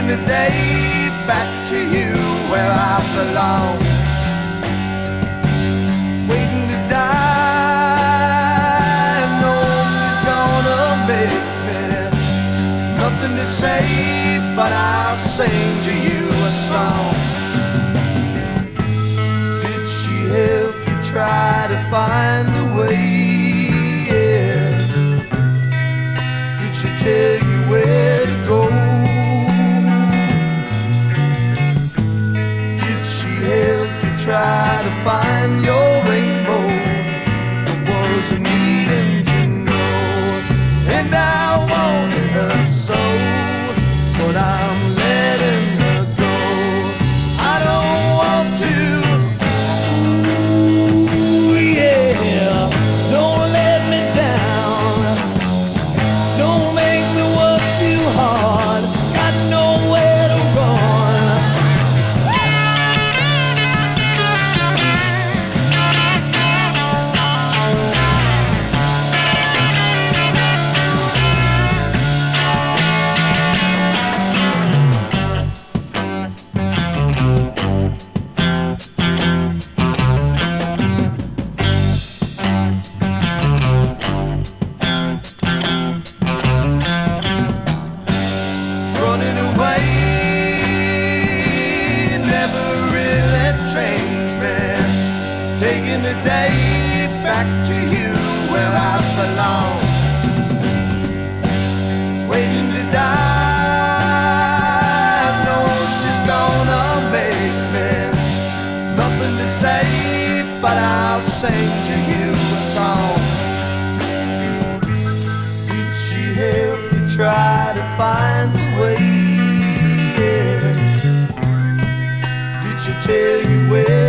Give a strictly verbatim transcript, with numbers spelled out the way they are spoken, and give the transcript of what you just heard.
the day back to you where I belong. Waiting to die, know she's gonna make me. Nothing to say, but I'll sing to you a song. Did she help you try to find a way? Yeah. Did she tell you where to go? Try to find your rainbow. Was needing to know, and I wanted her so, but I'm letting her go. I don't want to. Ooh, yeah. Don't let me down. Don't make me work too hard. Got nowhere to run. Taking the day back to you where I belong. Waiting to die, know she's gonna make me. Nothing to say, but I'll sing to you a song. Did she help you try to find a way? Yeah. Did she tell you where